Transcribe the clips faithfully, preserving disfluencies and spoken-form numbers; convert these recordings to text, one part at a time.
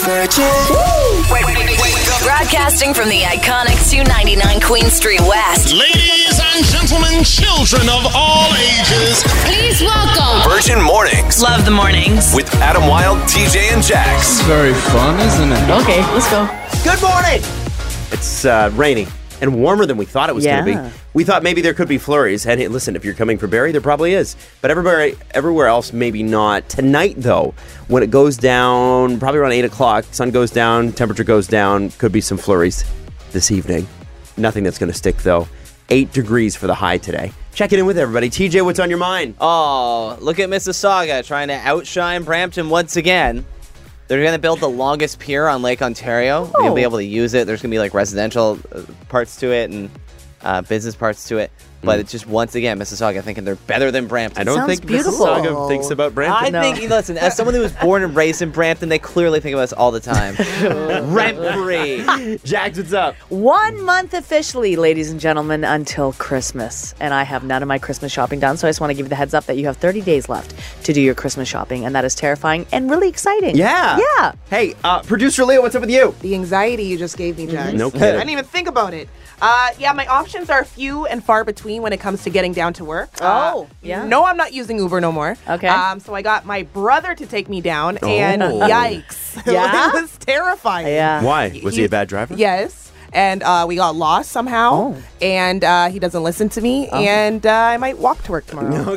Virgin. Wake, wake, wake up. Broadcasting from the iconic two ninety-nine Queen Street West. Ladies and gentlemen, children of all ages, please welcome Virgin Mornings. Love the mornings. With Adam Wilde, T J, and Jax. Very fun, isn't it? Okay, let's go. Good morning. It's uh, raining and warmer than we thought it was Yeah. going to be. We thought maybe there could be flurries. And hey, listen, if you're coming for Barrie, there probably is. But everywhere, everywhere else, maybe not. Tonight, though, when it goes down, probably around eight o'clock, sun goes down, temperature goes down, could be some flurries this evening. Nothing that's going to stick, though. Eight degrees for the high today. Checking in with everybody. T J, what's on your mind? Oh, look at Mississauga trying to outshine Brampton once again. They're going to build the longest pier on Lake Ontario. Oh. You'll be able to use it. There's going to be like residential uh, parts to it and uh, business parts to it. But it's just, once again, Mississauga thinking they're better than Brampton. I don't Sounds think beautiful. Mississauga thinks about Brampton. I No. think, listen, as someone who was born and raised in Brampton, they clearly think of us all the time. Rent-free. Jax, what's up? One month officially, ladies and gentlemen, until Christmas. And I have none of my Christmas shopping done, so I just want to give you the heads up that you have thirty days left to do your Christmas shopping, and that is terrifying and really exciting. Yeah. Yeah. Hey, uh, producer Leo, what's up with you? The anxiety you just gave me, Jax. No I kidding. didn't even think about it. Uh, yeah, my options are few and far between when it comes to getting down to work. Oh, uh, yeah. No, I'm not using Uber no more. Okay. Um, so I got my brother to take me down, and Oh. yikes. Yeah? It was terrifying. Yeah. Why? Was he a bad driver? Yes. And uh, we got lost somehow, Oh. and uh, he doesn't listen to me, and uh, I might walk to work tomorrow.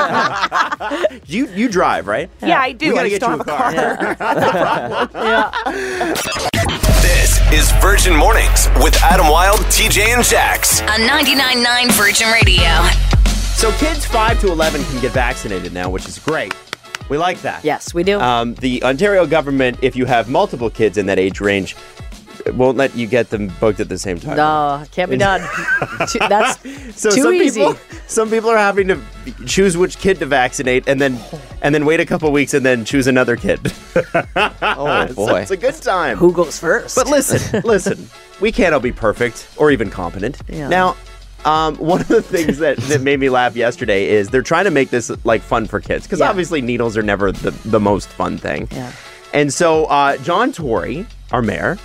you you drive, right? Yeah, I do. We gotta I just get don't you have a a car. This is Virgin Mornings with Adam Wilde, T J, and Jax. On ninety-nine point nine Virgin Radio. So kids five to eleven can get vaccinated now, which is great. We like that. Yes, we do. Um, the Ontario government, if you have multiple kids in that age range, won't let you get them booked at the same time. no, can't be done. Too- That's So too some easy. people, some people are having to choose which kid to vaccinate, and then and then wait a couple weeks and then choose another kid. Oh, So boy. it's a good time. Who goes first? But listen, listen, we can't all be perfect or even competent. Yeah. Now, um, one of the things that, that made me laugh yesterday is they're trying to make this like fun for kids because Yeah. obviously needles are never the, the most fun thing. Yeah. And so uh, John Tory, our mayor,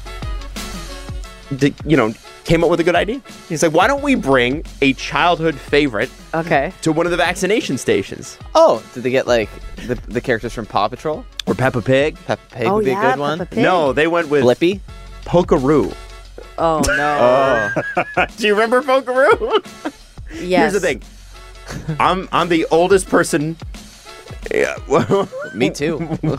d- you know, came up with a good idea. He's like, why don't we bring a childhood favorite Okay. to one of the vaccination stations? Oh, did they get like the, the characters from Paw Patrol? Or Peppa Pig? Peppa Pig Oh, would be yeah, a good one. Peppa Pig. No, they went with Blippi? Pokeroo. Oh, no. Do you remember Pokeroo? Yes. Here's the thing. I'm I'm the oldest person. Yeah, well, Me too.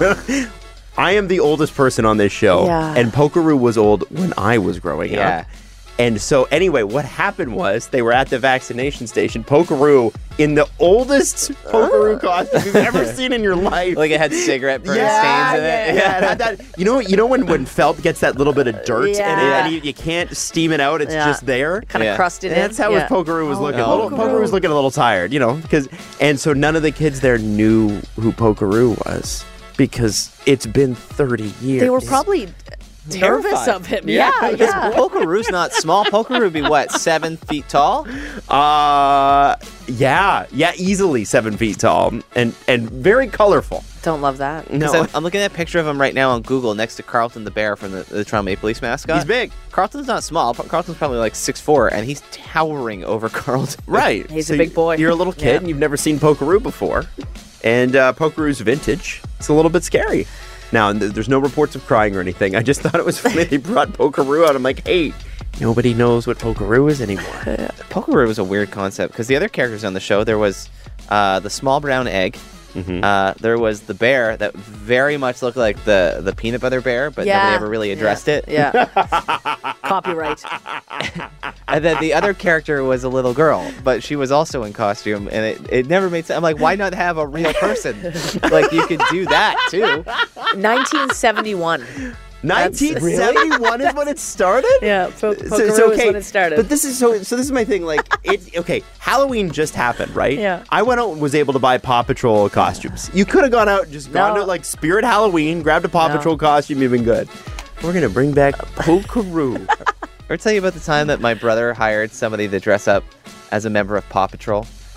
I am the oldest person on this show, Yeah. and Pokeroo was old when I was growing Yeah. up. And so, anyway, what happened was they were at the vaccination station. Pokeroo in the oldest Pokeroo costume you've ever seen in your life. Like it had cigarette burn Yeah, stains in it. yeah, it had that. You know, you know when, when felt gets that little bit of dirt Yeah. in it, and you, you can't steam it out. It's Yeah. just there. Kind of Yeah. crusted And in. that's how yeah. his Pokeroo was looking. Oh, Little, Pokeroo. Pokeroo was looking a little tired, you know, because and so none of the kids there knew who Pokeroo was because it's been thirty years. They were probably nervous Terrified. of him. Yeah, Because yeah. Pokeroo's not small. Pokeroo would be what, seven feet tall? Uh, yeah, yeah, easily seven feet tall and and very colorful. Don't love that. No, 'Cause I'm, I'm looking at a picture of him right now on Google next to Carlton the Bear from the, the Toronto Maple Leafs mascot. he's big, Carlton's not small. Carlton's probably like six foot four, and he's towering over Carlton. right? He's a big boy. You're a little kid Yeah. and you've never seen Pokeroo before, and uh, Pokeroo's vintage. It's a little bit scary. Now, th- there's no reports of crying or anything. I just thought it was funny they brought Pokeroo out. I'm like, hey, nobody knows what Pokeroo is anymore. Pokeroo was a weird concept because the other characters on the show, there was uh, the small brown egg. Mm-hmm. Uh, there was the bear that very much looked like the, the peanut butter bear, but Yeah. nobody ever really addressed yeah. it. Yeah. Copyright. And then the other character was a little girl, but she was also in costume, and it, it never made sense. I'm like, why not have a real person? Like, you could do that, too. nineteen seventy-one. nineteen seventy-one is when it started? Yeah, po- So- Pokeroo so, is okay, when it started. But this is so. So this is my thing. Like, it. Okay, Halloween just happened, right? Yeah. I went out and was able to buy Paw Patrol costumes. You could have gone out and just gone No. to like Spirit Halloween, grabbed a Paw No. Patrol costume, you've been good. We're gonna bring back Pokeroo. Ever tell you about the time that my brother hired somebody to dress up as a member of Paw Patrol?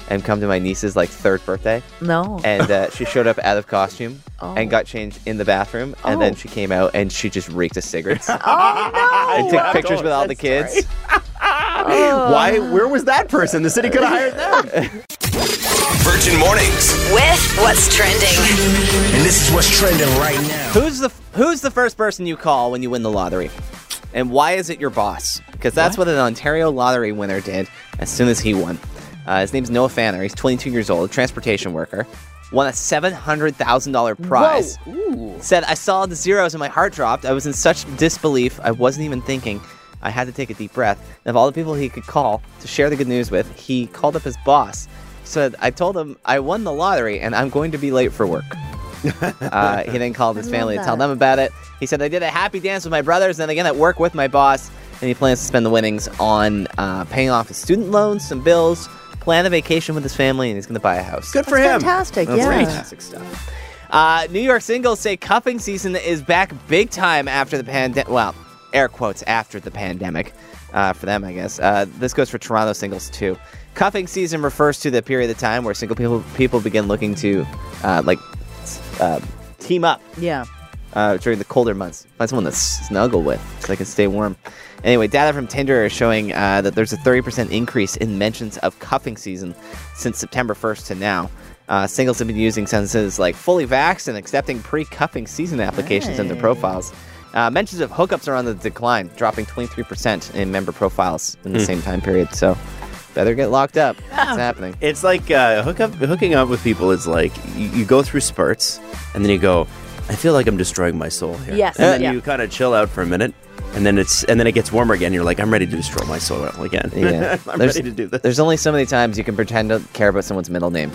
and come to my niece's like third birthday. No. And uh, she showed up out of costume Oh. and got changed in the bathroom. And Oh. then she came out and she just reeked of cigarettes. Oh, no. and took pictures with all the kids. Why? Where was that person? The city could have hired them. Virgin Mornings. With what's trending. And this is what's trending right now. Who's the Who's the first person you call when you win the lottery? And why is it your boss? Because that's what? what an Ontario lottery winner did as soon as he won. Uh, his name's Noah Fanner. He's twenty-two years old, a transportation worker. Won a seven hundred thousand dollars prize. Said, I saw the zeros and my heart dropped. I was in such disbelief. I wasn't even thinking. I had to take a deep breath. And of all the people he could call to share the good news with, he called up his boss. Said, I told him I won the lottery and I'm going to be late for work. uh, he then called his I family to love tell that. them about it. He said, I did a happy dance with my brothers and again at work with my boss. And he plans to spend the winnings on uh, paying off his student loans, some bills, plan a vacation with his family, and he's going to buy a house. Good for That's him. fantastic, That's yeah. fantastic stuff. Uh, New York singles say cuffing season is back big time after the pandemic. Well, air quotes, after the pandemic. Uh, for them, I guess. Uh, this goes for Toronto singles, too. Cuffing season refers to the period of time where single people people begin looking to, uh, like, uh, team up Yeah. uh, during the colder months. Find someone to snuggle with so they can stay warm. Anyway, data from Tinder is showing uh, that there's a thirty percent increase in mentions of cuffing season since September first to now. Uh, singles have been using sentences like fully vaxxed and accepting pre-cuffing season applications in their Hey. profiles. Uh, mentions of hookups are on the decline, dropping twenty-three percent in member profiles in the same time period. So, better get locked up. It's happening. It's like uh, hook up, hooking up with people is like you, you go through spurts and then you go, I feel like I'm destroying my soul here. Yes, And then yeah. you kind of chill out for a minute and then it's and then it gets warmer again. You're like, I'm ready to destroy my soul again. Yeah. I'm There's- ready to do this. There's only so many times you can pretend to care about someone's middle name.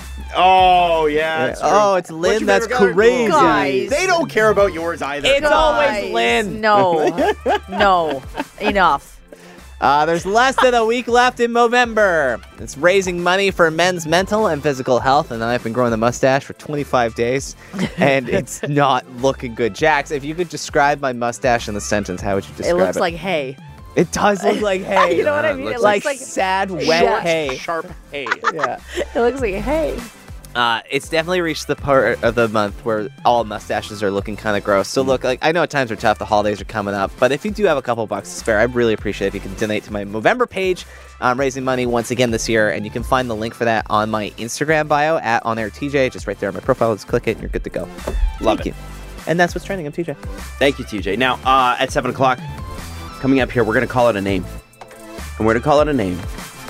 Oh, yeah. it's Oh, true. it's What's Lynn. your That's favorite color? crazy. Guys. They don't care about yours either. It's always Guys, Lynn. No. No. Enough. Uh, there's less than a week left in Movember. It's raising money for men's mental and physical health, and I've been growing a mustache for twenty-five days, and it's not looking good. Jax, if you could describe my mustache in a sentence, how would you It describe it? looks like hay. It does look like hay. You know what I it mean? looks It like, looks like sad, wet Yeah. hay. Sharp hay. Yeah. It looks like hay. Uh, it's definitely reached the part of the month where all mustaches are looking kind of gross. So look, like I know times are tough, the holidays are coming up, but if you do have a couple bucks to spare, I'd really appreciate it if you can donate to my Movember page. I'm raising money once again this year, and you can find the link for that on my Instagram bio at OnAirTJ, just right there on my profile. Just click it, and you're good to go. Love Thank it. you. And that's what's trending. I'm T J. Thank you, T J. Now, uh, at seven o'clock, coming up here, we're going to call it a name. And we're going to call it a name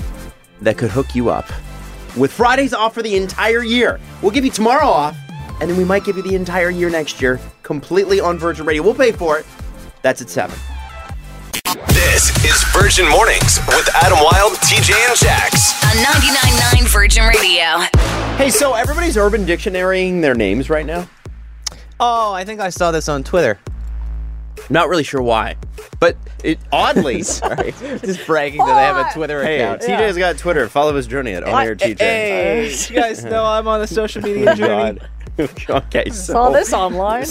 that could hook you up with Fridays off for the entire year. We'll give you tomorrow off, and then we might give you the entire year next year, completely on Virgin Radio. We'll pay for it. That's at seven. This is Virgin Mornings with Adam Wilde, T J, and Jax. On ninety-nine point nine Virgin Radio. Hey, so everybody's Urban Dictionarying their names right now. Oh, I think I saw this on Twitter. Not really sure why, but it oddly. Sorry. Just bragging that I have a Twitter Hey, account. T J's got Twitter. Follow his journey at On Air T J. Hey, you guys know I'm on the social media journey. Okay, so Saw this online.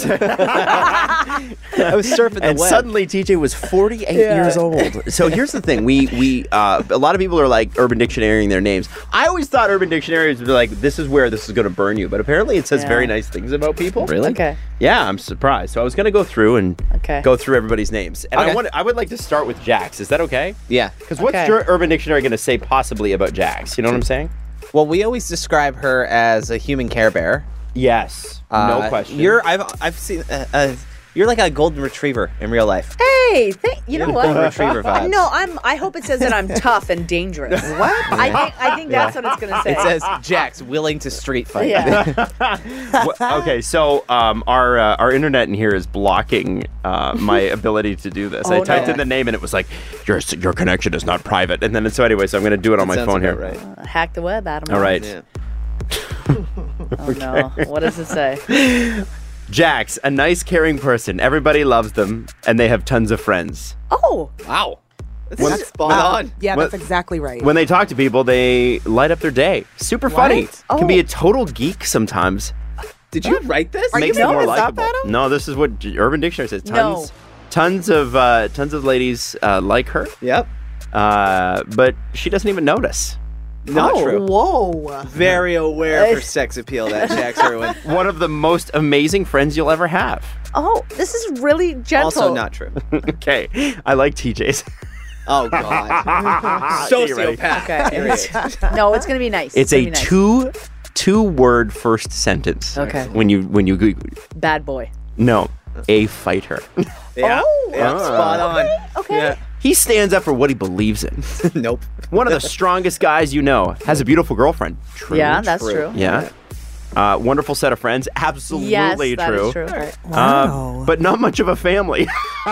I was surfing the and web. suddenly T J was forty-eight Yeah. years old. So here's the thing: we we uh, a lot of people are like Urban Dictionarying their names. I always thought Urban Dictionaries would be like, this is where this is going to burn you, but apparently it says Yeah. very nice things about people. Really? Okay. Yeah, I'm surprised. So I was going to go through and Okay. go through everybody's names, and I Okay. want I would like to start with Jax. Is that okay? Yeah. Because what's Okay. your Urban Dictionary going to say possibly about Jax? You know what I'm saying? Well, we always describe her as a human Care Bear. Yes, no Uh, question. You're I've I've seen uh, uh, you're like a golden retriever in real life. Hey, th- you know what? Golden retriever vibes. No, I'm. I hope it says that I'm tough and dangerous. What? I think. I think that's what it's gonna say. It says Jax willing to street fight. Yeah. Wha- okay, so um, our uh, our internet in here is blocking uh, my ability to do this. I Oh, typed no. in the name and it was like your your connection is not private. And then so anyway, so I'm going to do it on my Sounds phone here. about right. Hack the web, Adam. All right, Yeah. Oh no. What does it say? Jax, a nice, caring person. Everybody loves them, and they have tons of friends. Oh. Wow. That's When- spot on. Yeah, What- that's exactly right. When they talk to people, they light up their day. Super funny. Oh. Can be a total geek sometimes. Did you write this? Are you Makes them making more this up, likable. Adam? No, this is what J- Urban Dictionary says. No. Tons, tons of uh, tons of ladies uh, like her. Yep. Uh, but she doesn't even notice. Not oh, true. Whoa. Very aware for sex appeal, that Jax Irwin. One of the most amazing friends you'll ever have. Oh, this is really gentle. Also not true. Okay, I like T J's. Oh, God. Sociopath. Okay. No, it's gonna be nice. It's gonna a be nice. two two word first sentence. Okay. When you when you go- Bad boy. no, a fighter. Yeah. Oh, yeah, okay. spot on. Okay. Yeah. He stands up for what he believes in. Nope. One of the strongest guys you know. Has a beautiful girlfriend. True. Yeah, that's True. true. Yeah. Uh, wonderful set of friends. Absolutely Yes, that true. is true. Uh, but not much of a family.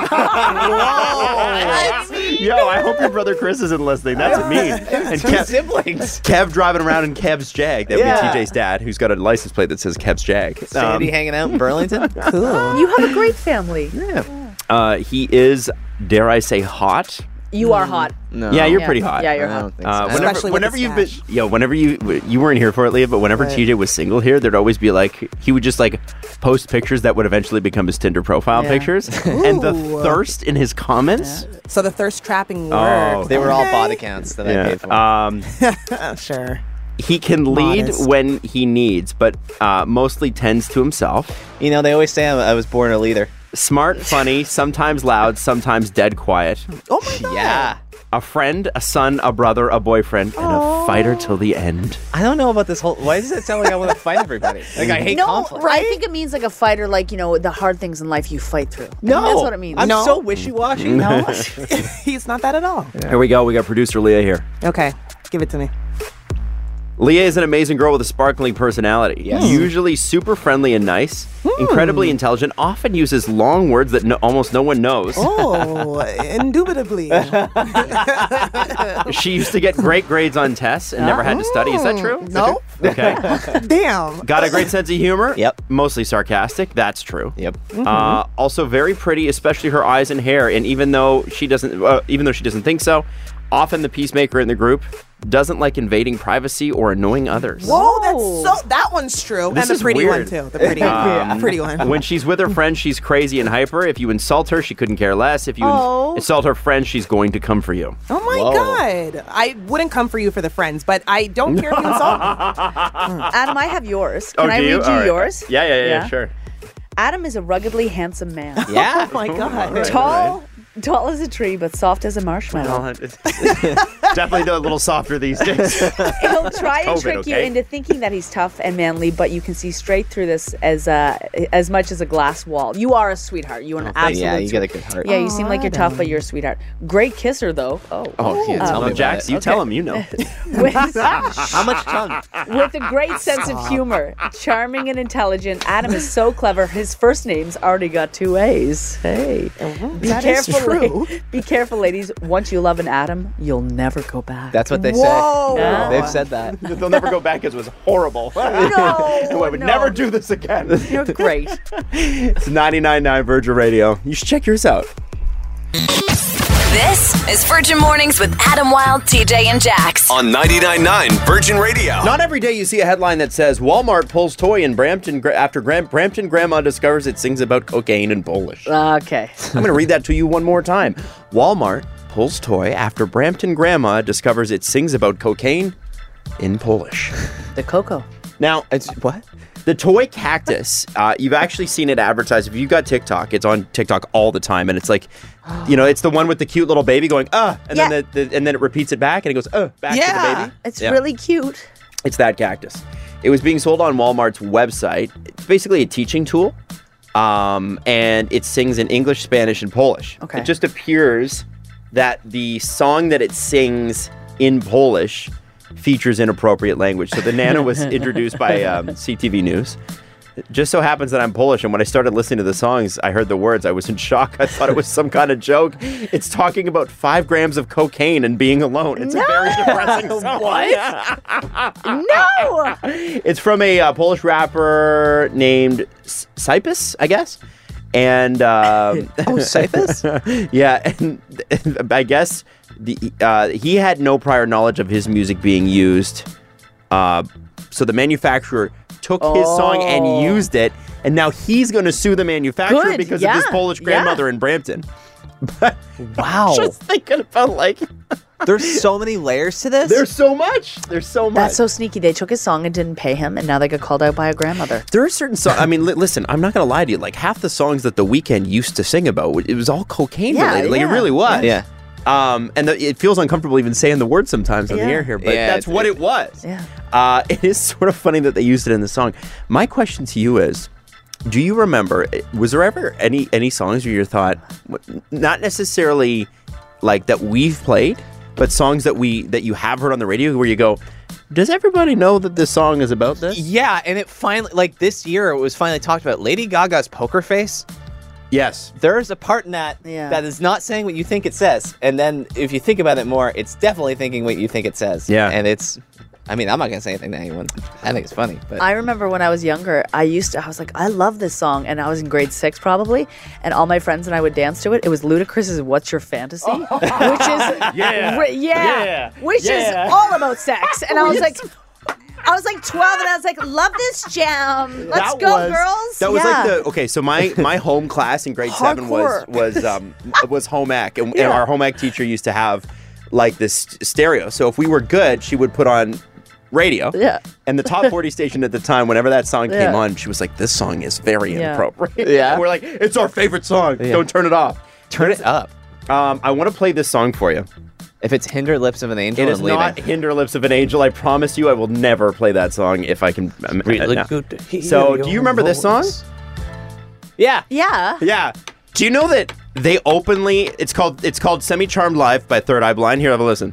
Yo, I hope your brother Chris isn't listening. That's mean. And Two Kev, siblings. Kev driving around in Kev's Jag. That would Yeah. be T J's dad, who's got a license plate that says Kev's Jag. Sandy Um, hanging out in Burlington. You have a great family. Yeah. uh, he is, dare I say, hot. You are hot. No. Yeah, you're Yeah. pretty hot. Yeah, you're I hot. don't think so. Uh, I whenever, Especially with whenever the you've been, stash. yo, whenever you you weren't here for it, Leah, but whenever Right. T J was single here, there'd always be like he would just like post pictures that would eventually become his Tinder profile Yeah. pictures, and the Ooh. thirst in his comments. So the thirst trapping Oh, works. They were all Okay. bot accounts that I Yeah. paid for. Um, Uh, sure. he can lead Modest. when he needs, but uh, mostly tends to himself. You know, they always say I I was born a leader. Smart, funny, sometimes loud, sometimes dead quiet. Oh my god. Yeah. A friend, a son, a brother, a boyfriend, and a fighter till the end. I don't know about this whole. Why does it sound like I want to fight everybody? Like I hate No, conflict. I think it means like a fighter, like, you know, the hard things in life you fight through. I No, think that's what it means. I'm No. so wishy-washy. No, he's not that at all. Here we go. We got producer Leah here. Okay, give it to me. Leah is an amazing girl with a sparkling personality. Yes. Usually super friendly and nice, incredibly intelligent, often uses long words that no, almost no one knows. Oh, indubitably. She used to get great grades on tests and never had to study. Is that true? No. Okay. Damn. Got a great sense of humor. Yep. Mostly sarcastic. That's true. Yep. Uh, also very pretty, especially her eyes and hair. And even though she doesn't, uh, even though she doesn't think so, often the peacemaker in the group doesn't like invading privacy or annoying others. Whoa, that's so. That one's true, This and the is pretty weird. one too. The pretty, Um, pretty one. When she's with her friends, she's crazy and hyper. If you insult her, she couldn't care less. If you Oh. insult her friends, she's going to come for you. Oh my Whoa. god! I wouldn't come for you for the friends, but I don't care if you insult me. Adam, I have yours. Can oh, I do read you All right. yours? Yeah, yeah, yeah, Yeah. Sure. Adam is a ruggedly handsome man. Yeah. Oh my god! Tall, tall as a tree, but soft as a marshmallow. Definitely a little softer these days. He'll try and COVID, trick you okay? into thinking that he's tough and manly, but you can see straight through this as uh, as much as a glass wall. You are a sweetheart. You are an absolute. Yeah, you got a sweet- good heart. Yeah, you seem like you're tough, but you're a sweetheart. Great kisser, though. Oh. Oh, yeah, tell me Well, about Jax, it. you tell him you know. With, How much tongue? with a great sense of humor, charming and intelligent. Adam is so clever. His first name's already got two A's. Hey, be That is careful, true. la- be careful, ladies. Once you love an Adam, you'll never go back. That's what they Whoa. say. Yeah. They've said that. They'll never go back because it was horrible. no, I would no. never do this again. You're great. It's ninety-nine point nine Virgin Radio. You should check yours out. This is Virgin Mornings with Adam Wilde, T J, and Jax. On ninety-nine point nine Virgin Radio. Not every day you see a headline that says Walmart pulls toy in Brampton gra- after Gram- Brampton grandma discovers it sings about cocaine in Polish. Okay. I'm going to read that to you one more time. Walmart pulls toy after Brampton grandma discovers it sings about cocaine in Polish. The cocoa. Now, It's what? the toy cactus, uh, you've actually seen it advertised. If you've got TikTok, it's on TikTok all the time. And it's like, you know, it's the one with the cute little baby going, uh, and Yeah. then the, the, and then it repeats it back and it goes, uh, back to the Yeah. baby. It's Yeah. really cute. It's that cactus. It was being sold on Walmart's website. It's basically a teaching tool. Um, and it sings in English, Spanish, and Polish. Okay. It just appears that the song that it sings in Polish features inappropriate language. So the Nana was introduced by um, C T V News. It just so happens that I'm Polish, and when I started listening to the songs, I heard the words. I was in shock. I thought it was some kind of joke. It's talking about five grams of cocaine and being alone. It's a very depressing song. No! It's from a uh, Polish rapper named S- Cypus, I guess. And um, Oh, Cyphus? yeah, and, and I guess the uh, he had no prior knowledge of his music being used. Uh, so the manufacturer took his song and Oh. used it, and now he's going to sue the manufacturer Good, because of his yeah, Polish yeah. grandmother in Brampton. But Wow. just thinking about like There's so many layers to this. There's so much. There's so much. That's so sneaky. They took his song and didn't pay him, and now they got called out by a grandmother. There are certain songs. I mean, li- listen, I'm not going to lie to you. Like, half the songs that The Weeknd used to sing about, it was all cocaine Yeah, related. Like, yeah. it really was. Yeah. Um, and the, it feels uncomfortable even saying the word sometimes on Yeah. the air here, but Yeah, that's it's- what it was. Yeah. Uh, it is sort of funny that they used it in the song. My question to you is, do you remember, was there ever any, any songs where you thought, w- not necessarily like that we've played, but songs that we that you have heard on the radio where you go, does everybody know that this song is about this? Yeah, and it finally, like this year, it was finally talked about. Lady Gaga's Poker Face. Yes. There's a part in that Yeah. that is not saying what you think it says. And then if you think about it more, it's definitely thinking what you think it says. Yeah. And it's, I mean, I'm not going to say anything to anyone. I think it's funny. But I remember when I was younger, I used to, I was like, I love this song. And I was in grade six probably. And all my friends and I would dance to it. It was Ludacris's What's Your Fantasy? Which is, Yeah. ri- yeah, Yeah. which Yeah. is all about sex. And I was like, I was like twelve and I was like, love this jam. Let's That go, was- girls. That was Yeah. like the okay. So my my home class in grade seven was Hardcore. was um was home ec, and, and Yeah. our home ec teacher used to have like this stereo. So if we were good, she would put on radio. Yeah. And the top forty station at the time, whenever that song came Yeah. on, she was like, "This song is very Yeah. inappropriate." Yeah. And we're like, "It's our favorite song. Don't turn it off." turn it up. Um, I want to play this song for you. If it's Hinder Lips of an Angel, It is I'm leaving. not "Hinder Lips of an Angel." I promise you, I will never play that song if I can. Um, Really no. good to hear So, do you your remember this song? voice. Yeah. Yeah. Yeah. Do you know that they openly? It's called it's called "Semi Charmed Life" by Third Eye Blind. Here, have a listen.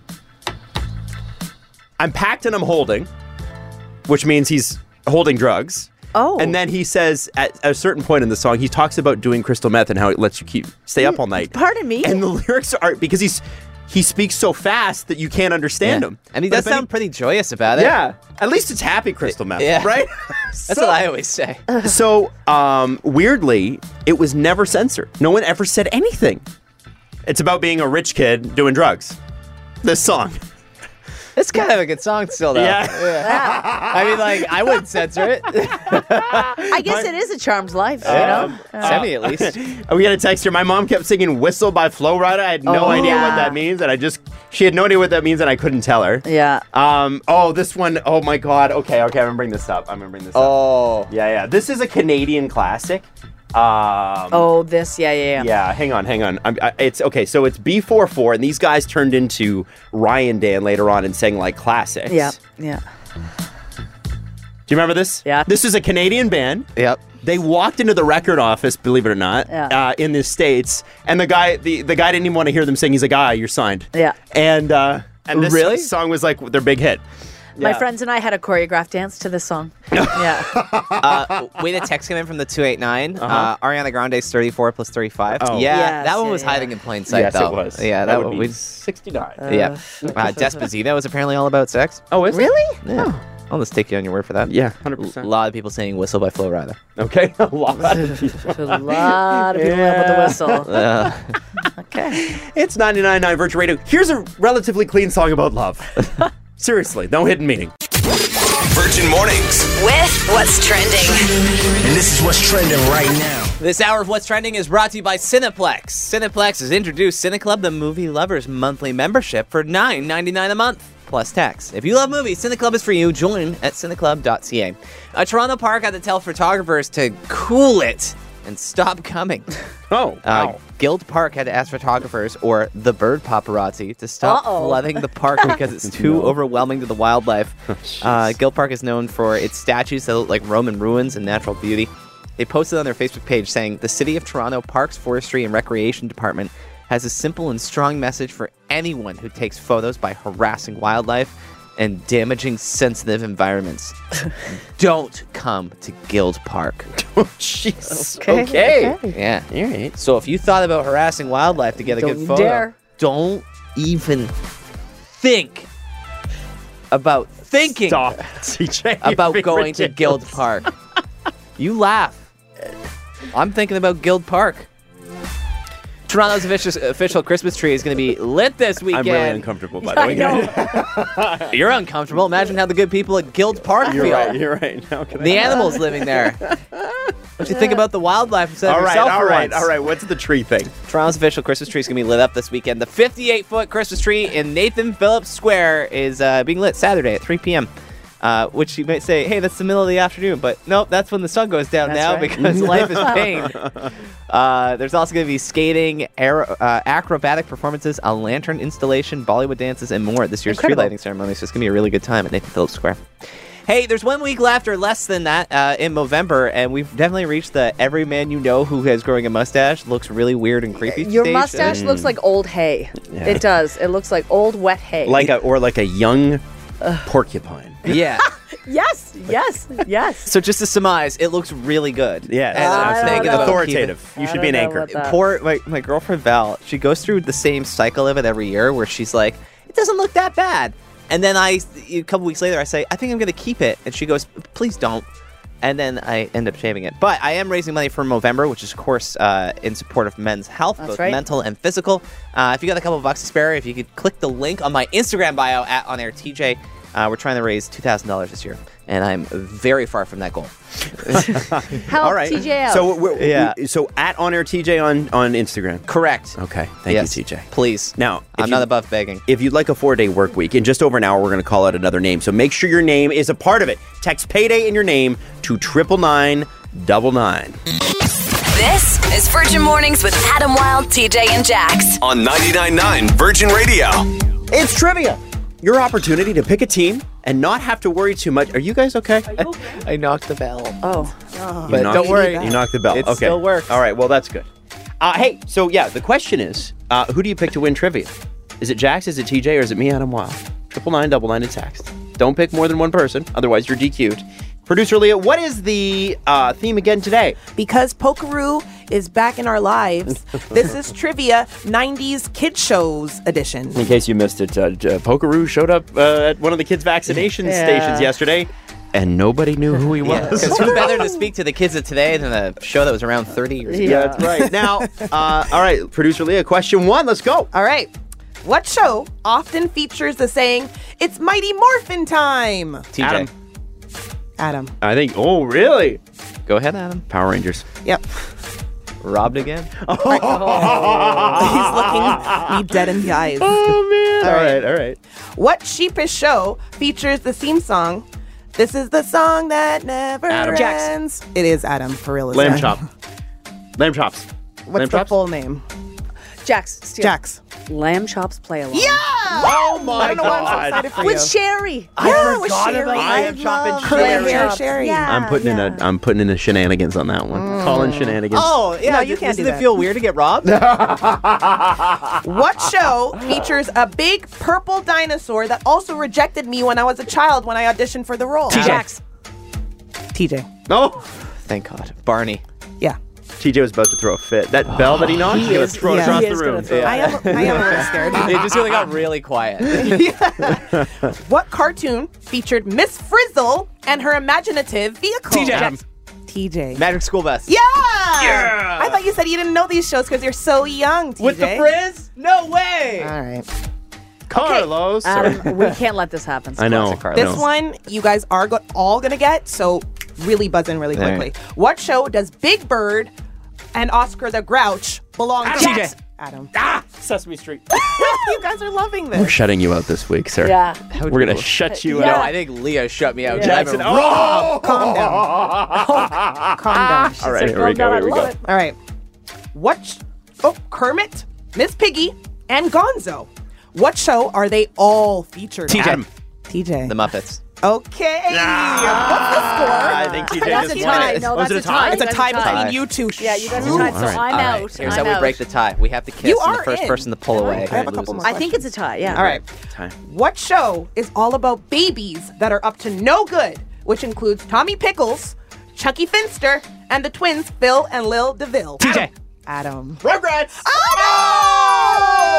I'm packed and I'm holding, which means he's holding drugs. Oh. And then he says at a certain point in the song, he talks about doing crystal meth and how it lets you keep stay up all night. Pardon me? And the lyrics are because he's he speaks so fast that you can't understand Yeah. him. And he But does if any- sound pretty joyous about it. yeah. At least it's happy crystal meth, Yeah. right? That's what I always say. So, um, weirdly, it was never censored. No one ever said anything. It's about being a rich kid doing drugs. This song. It's kind of a good song still, though. Yeah. I mean, like, I wouldn't censor it. I guess it is a charmed life, you know? Semi, at least. We got a text here. My mom kept singing "Whistle" by Flo Rida. I had no Oh, idea what yeah. that means, and I just she had no idea what that means, and I couldn't tell her. Yeah. Um. Oh, this one. Oh my God. Okay. Okay. I'm gonna bring this up. I'm gonna bring this up. Oh. Yeah. Yeah. This is a Canadian classic. Um. Oh, this, yeah, yeah, yeah. Yeah, hang on, hang on. I'm, I, it's okay. So it's B forty-four, and these guys turned into Ryan Dan later on and sang like classics. Yeah, yeah. Do you remember this? Yeah. This is a Canadian band. Yep. They walked into the record office, believe it or not, Yeah. uh, in the States, and the guy, the, the guy didn't even want to hear them sing. He's like, "Ah, you're signed." Yeah. And uh, and this Really? song was like their big hit. My Yeah. friends and I had a choreographed dance to this song. Yeah. Uh, way the text came in from the two eight nine. Uh, Ariana Grande's thirty-four plus thirty-five. Oh. Yeah, Yes, that one yeah, was yeah. hiding in plain sight, Yes, though. it was. Yeah, that, that, would one be we sixty-nine. Yeah. Uh, Despacito was apparently all about sex. Oh, is it? Really? Yeah. I'll just take you on your word for that. Yeah, hundred A percent. lot of people saying Whistle by Flo Rida. Okay, a lot. Of people. A lot of people went with the whistle. Uh, Okay. It's ninety-nine point nine Virgin Radio. Here's a relatively clean song about love. Seriously, no hidden meaning. Virgin Mornings. With What's Trending. And this is what's trending right now. This hour of What's Trending is brought to you by Cineplex. Cineplex has introduced CineClub, the movie lovers monthly membership for nine ninety-nine a month, plus tax. If you love movies, CineClub is for you. Join at cineclub dot c a. A Toronto park had to tell photographers to cool it and stop coming. Oh, Uh, wow. Guild Park had to ask photographers, or the bird paparazzi, to stop Uh-oh. flooding the park because it's too overwhelming to the wildlife. uh, Guild Park is known for its statues that look like Roman ruins and natural beauty. They posted on their Facebook page saying, the City of Toronto Parks, Forestry and Recreation Department has a simple and strong message for anyone who takes photos by harassing wildlife and damaging sensitive environments. Don't come to Guild Park. Jeez. Okay, Okay. okay. Yeah. All right. So if you thought about harassing wildlife to get a Don't good you photo, dare. don't even think about thinking Stop, C J. about You're going to ridiculous. Guild Park. You laugh. I'm thinking about Guild Park. Toronto's official, official Christmas tree is going to be lit this I'm weekend. really uncomfortable, by the way. I know. You're uncomfortable. Imagine how the good people at Guild Park You're feel. right. You're right. How can I- The animals living there. What you think about the wildlife instead All of right. yourself All for right. once? All right. What's the tree thing? Toronto's official Christmas tree is going to be lit up this weekend. The fifty-eight foot Christmas tree in Nathan Phillips Square is uh, being lit Saturday at three p.m. Uh, which you might say, hey, that's the middle of the afternoon. But nope, that's when the sun goes down That's now right. because life is pain. Uh, there's also going to be skating, aer- uh, acrobatic performances, a lantern installation, Bollywood dances, and more at this year's Incredible. tree lighting ceremony. So it's going to be a really good time at Nathan Phillips Square. Hey, there's one week left or less than that uh, in November, and we've definitely reached the every man you know who has growing a mustache looks really weird and creepy Your stage. mustache looks like old hay. Yeah. It does. It looks like old wet hay. Like a or like a young porcupine. Yeah. yes, yes, yes. So just to surmise, it looks really good. Yes. And I'm I don't thinking know. about Authoritative. You I should don't be an know anchor. about that. Poor my, my girlfriend Val, she goes through the same cycle of it every year where she's like, it doesn't look that bad. And then I, a couple weeks later, I say, I think I'm going to keep it. And she goes, please don't. And then I end up shaving it. But I am raising money for Movember, which is, of course, uh, in support of men's health, That's both right. mental and physical. Uh, if you got a couple bucks to spare, if you could click the link on my Instagram bio at On Air T J, uh, we're trying to raise two thousand dollars this year. And I'm very far from that goal. Help All right. T J out. So we're, Yeah. we- so at On Air T J on on Instagram. Correct. Okay. Thank Yes. you, T J. Please. Now, if I'm you- not above begging. If you'd like a four-day work week, in just over an hour, we're going to call out another name. So make sure your name is a part of it. Text payday in your name to triple nine double nine. This is Virgin Mornings with Adam Wilde, T J, and Jax. On ninety-nine point nine Virgin Radio. It's trivia. Your opportunity to pick a team and not have to worry too much. Are you guys okay? I knocked the bell. oh, You But knocked- don't worry. You knocked the bell. It okay. still works. All right. Well, that's good. Uh, hey, so yeah, the question is, uh, who do you pick to win trivia? Is it Jax? Is it T J? Or is it me, Adam Wilde? Triple nine, double nine, and text. Don't pick more than one person, otherwise you're D Q'd. Producer Leah, what is the uh, theme again today? Because Pokeroo is back in our lives, this is Trivia nineties Kid Shows edition. In case you missed it, uh, J- Pokeroo showed up uh, at one of the kids' vaccination Yeah. stations yesterday, and nobody knew who he was. Because who better to speak to the kids of today than a show that was around thirty years ago? Yeah, that's right. Now, uh, all right, Producer Leah, question one. Let's go. All right. What show often features the saying, "It's Mighty Morphin time"? T J, Adam. Adam. I think, oh, really? go ahead, Adam. Power Rangers. Yep. Robbed again? He's looking me dead in the eyes. Oh, man. All All right. right, all right. What sheepish show features the theme song, "This is the song that never Adam. Jax. ends"? It is Adam, for real. it's Lamb Adam. chop. Lamb chops. What's Lamb the chops? full name? Jax. Steele. Jax. Lamb chops play along. Yeah! Oh, my I don't know why I'm so God. excited for With you. Sherry. Yeah, with forgot Sherry. about I lamb chop and love Curly lamb hair chops. Sherry. Yeah, I'm putting in yeah. a I'm putting in the shenanigans on that one. Calling shenanigans. Oh, yeah. No, you can't Doesn't do it that. feel weird to get robbed? What show features a big purple dinosaur that also rejected me when I was a child when I auditioned for the role? T J. Jax. T J. No. Thank God. Barney. Yeah. T J was about to throw a fit. That bell that he knocked, he's He gonna is- throw it yeah. across He the is gonna room. throw it. I am, I am a little scared. It just really got really quiet. What cartoon featured Miss Frizzle and her imaginative vehicle? T J. Adam. T J. Magic School Bus. Yeah! Yeah! I thought you said you didn't know these shows because you're so young, T J. With the frizz? No way. All right. Carlos. Adam, we can't let this happen. I know. Classic Carlos. I This know. one you guys are go- all going to get, so really buzz in really All quickly. right. What show does Big Bird and Oscar the Grouch belong to? T J. Adam. Ah, Sesame Street. You guys are loving We're this. shutting you out this week, sir. Yeah. We're gonna shut you Yeah. No, out. I think Leah shut me out. Jackson. I'm a- Oh! Calm down. Calm down. All right, here we go. Here we go. All right. What? Sh- oh, Kermit, Miss Piggy, and Gonzo. What show are they all featured? T J. in? T J. The Muppets. Okay. Ah, I What's the think score? T J That's just a won tie. it. No, Oh, is that's it a a tie? tie. It's a You tie guys are between tied. you two. Yeah, you guys Ooh. are tied, so all right. I'm All out. right. Here's I'm how we out. break the tie. We have to kiss, You and are the first in. person to pull away. I have a couple more. I think it's a tie, yeah. All right. Time. What show is all about babies that are up to no good, which includes Tommy Pickles, Chucky Finster, and the twins Phil and Lil DeVille? T J. Adam. Rugrats. Oh!